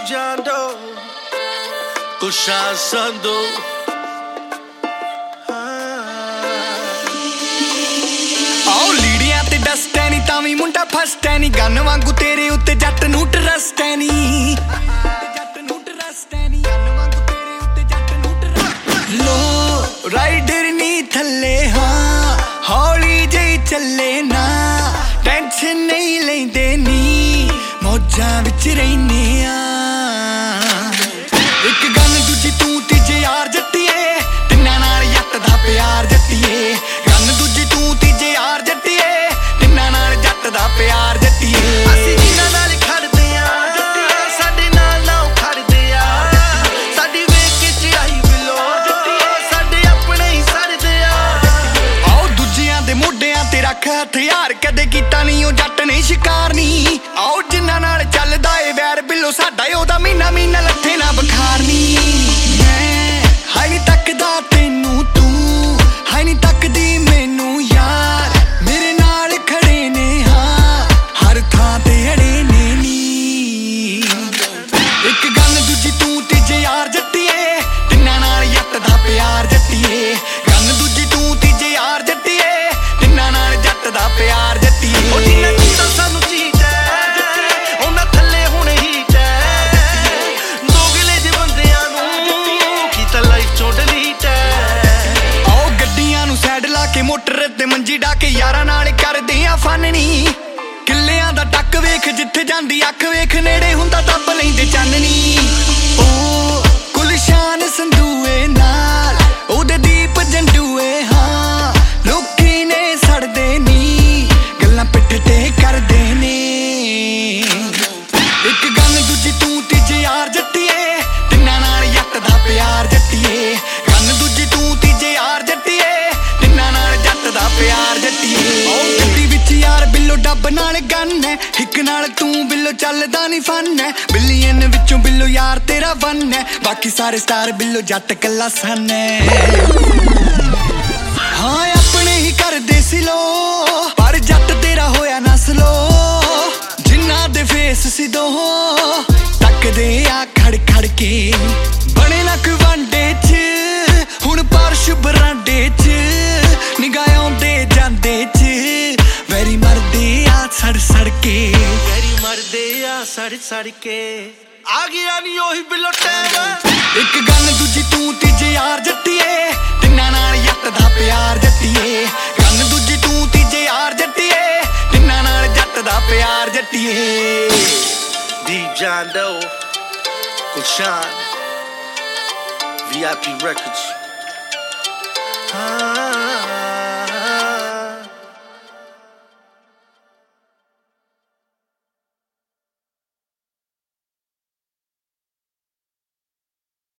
Jando, Kushan Sando. ਆਓ ਲੀੜੀਆਂ ਤੇ dust ਐ ਨੀ ਤਾਂ ਵੀ ਮੁੰਡਾ ਫਸਟ ਐ ਨੀ ਗਨ ਵਾਂਗੂ ਤੇਰੇ ਉੱਤੇ ਜੱਟ ਨੂੰ ਟਰਸਟ ਐ ਨੀ ਲੋ ਰਾਈਡਰ ਨੀ ਥੱਲੇ ਹਾਂ ਹੌਲੀ ਜਿਹੀ ਚੱਲੇ ਨਾ ਟੈਨਸ਼ਨ ਨਹੀਂ ਲੈਂਦੇ ਨੀ ਮੌਜਾਂ ਵਿੱਚ ਰਹਿੰਦੇ ਆ ਇੱਕ ਗਨ ਦੂਜੀ ਤੂੰ ਤੀਜੇ ਯਾਰ ਜੱਟੀਏ ਤਿੰਨਾਂ ਨਾਲ ਜੱਟ ਦਾ ਪਿਆਰ ਜੱਟੀਏ ਗਨ ਦੂਜੀ ਤੂੰ ਤੀਜੇ ਯਾਰ ਜੱਟੀਏ ਤਿੰਨਾਂ ਨਾਲ ਜੱਟ ਦਾ ਪਿਆਰ ਜੱਟੀਏ ਅਸੀਂ ਜਿਨ੍ਹਾਂ ਨਾਲ ਖੜਦੇ ਆ ਸਾਡੇ ਨਾਲ ਨਾ ਖੜਦੇ ਆ ਸਾਡੀ ਵੇਖ ਕੇ ਚੜਾਈ ਬਿਲੋ ਸਾਡੇ ਆਪਣੇ ਹੀ ਸੜਦੇ ਆ ਆਓ ਦੂਜਿਆਂ ਦੇ ਮੋਢਿਆਂ ਤੇ ਰੱਖ ਹਥਿਆਰ ਕਦੇ ਕੀਤਾ ਨਹੀਂ ਉਹ ਜੱਟ ਨੇ ਸ਼ਿਕਾਰ ਨਹੀਂ ਆਓ ਜਿਨ੍ਹਾਂ ਨਾਲ ਚੱਲਦਾ ਏ ਵੈਰ ਬਿੱਲੋ ਸਾਡਾ ਉਹਦਾ ਮਹੀਨਾ ਮਹੀਨਾ ਲੱਥੇ ਨਾ ਬੁਖਾਰ ਨਹੀਂ ਮੈਂ ਹਾਈ ਨਹੀਂ ਤੱਕਦਾ ਤੈਨੂੰ ਤੂੰ ਹਾਈ ਨਹੀਂ ਤੱਕਦੀ ਮੈਨੂੰ ਯਾਰ ਮੇਰੇ ਨਾਲ ਖੜੇ ਨੇ ਹਾਂ ਹਰ ਥਾਂ ਤੇ ਅੜੇ ਨੇ ਨੀ ਇੱਕ ਗੱਲ ਦੂਜੀ ਤੂੰ ਤੀਜੇ ਯਾਰ ਜੱਟੀਏ ਤਿੰਨਾਂ ਨਾਲ ਜੱਟ ਦਾ ਪਿਆਰ ਜੱਟੀਏ ਗੱਲ ਦੂਜੀ ਤੂੰ ਤੀਜੇ ਯਾਰ ਜੱਟੀਏ ਤਿੰਨਾਂ ਨਾਲ ਜੱਟ ਦਾ ਪਿਆਰ ਜੱਟੀਏ ਉਹ ਜਿੰਨਾ ਕੀਤਾ ਸਾਨੂੰ ਚੀਟ ਹੈ ਉਹਨਾਂ ਥੱਲੇ ਹੁਣ ਹੀਟ ਹੈ ਦੋਗਲੇ ਜਿਹੇ ਬੰਦਿਆਂ ਨੂੰ ਕੀਤਾ ਲਾਈਫ ਚੋਂ ਡਿਲੀਟ ਹੈ ਆਓ ਗੱਡੀਆਂ ਨੂੰ ਸਾਈਡ ਲਾ ਕੇ ਮੋਟਰ ਤੇ ਮੰਜੀ ਡਾ ਕੇ ਯਾਰਾਂ ਨਾਲ ਕਰਦੇ ਆ ਫਨਣੀ ਕਿੱਲਿਆਂ ਦਾ ਟੱਕ ਵੇਖ ਜਿੱਥੇ ਜਾਂਦੀ ਅੱਖ ਵੇਖ ਨੇੜੇ ਹੁੰਦਾ ਦੱਬ ਲੈਂਦੇ ਚਾਨਣੀ ਓ ਗੁਲਸ਼ਾਨ ਸੰਧੂਏ ਨਾਲ ਉਹਦੇ ਦੀਪ ਜੰਡੂਏ ਹਾਂ ਲੋਕੀ ਨੇ ਸੜਦੇ ਨੀ ਗੱਲਾਂ ਪਿੱਠ ਤੇ ਕਰਦੇ ਨੇ ਇੱਕ ਗੱਲ ਦੂਜੀ ਤੂੰ ਤੀਜੇ ਯਾਰ ਜੱਟੀਏ ਤਿੰਨਾਂ ਨਾਲ ਜੱਟ ਦਾ ਪਿਆਰ ਜੱਟੀਏ ਗੱਲ ਦੂਜੀ ਤੂੰ ਤੀਜੇ ਯਾਰ ਜੱਟੀਏ ਤਿੰਨਾਂ ਨਾਲ ਜੱਟ ਦਾ ਪਿਆਰ ਜੱਟੀਏ ਉਹ ਗੱਡੀ ਵਿੱਚ ਯਾਰ ਬਿੱਲੋ ਡੱਬ ਨਾਲ ਗੰਨ ਐ ਇੱਕ ਨਾਲ ਤੂੰ ਬਿੱਲੋ ਚੱਲਦਾ ਨੀ ਫਨ ਐ ਬਿਲੀਅਨ ਵਿੱਚੋਂ ਬਿੱਲੋ ਯਾਰ ਤੇਰਾ ਵਨ ਐ ਬਾਕੀ ਸਾਰੇ ਸਟਾਰ ਬਿੱਲੋ ਜੱਟ ਕੱਲਾ ਸਨ ਐ ਹਾਂ ਆਪਣੇ ਹੀ ਕਰਦੇ ਸੀ ਲੋ ਪਰ ਜੱਟ ਤੇਰਾ ਹੋਇਆ ਨਾ ਸਲੋ ਜਿਨ੍ਹਾਂ ਦੇ ਫੇਸ ਸੀ ਦੋ ਤੱਕਦੇ ਆ ਖੜ ਖੜ ਕੇ ਬਣੇ ਨਾ ਕੋਈ ਵਾਂਡੇ ਚ ਹੁਣ ਪਾਰਸ਼ ਬਰਾਂਡੇ ਚ ਨਿਗਾਹ ਆਉਂਦੇ ਜਾਂਦੇ ਚ ਵੈਰੀ ਮਰਦੇ ਆ ਸੜ ਸੜ ਕੇ ਵੈਰੀ ਮਰਦੇ ਆ ਸੜ ਸੜ ਕੇ ਆ ਗਿਆ ਨੀ ਉਹੀ ਬਿੱਲੋ ਟੈਮ ਇੱਕ ਗੱਲ ਦੂਜੀ ਤੂੰ ਤੀਜੇ ਯਾਰ ਜੱਟੀਏ ਤਿੰਨਾਂ ਨਾਲ ਜੱਟ ਦਾ ਪਿਆਰ ਜੱਟੀਏ ਗੱਲ ਦੂਜੀ ਤੂੰ ਤੀਜੇ ਯਾਰ ਜੱਟੀਏ ਤਿੰਨਾਂ ਨਾਲ ਜੱਟ ਦਾ ਪਿਆਰ ਜੱਟੀਏ D Jando, Kushan, VIP Records.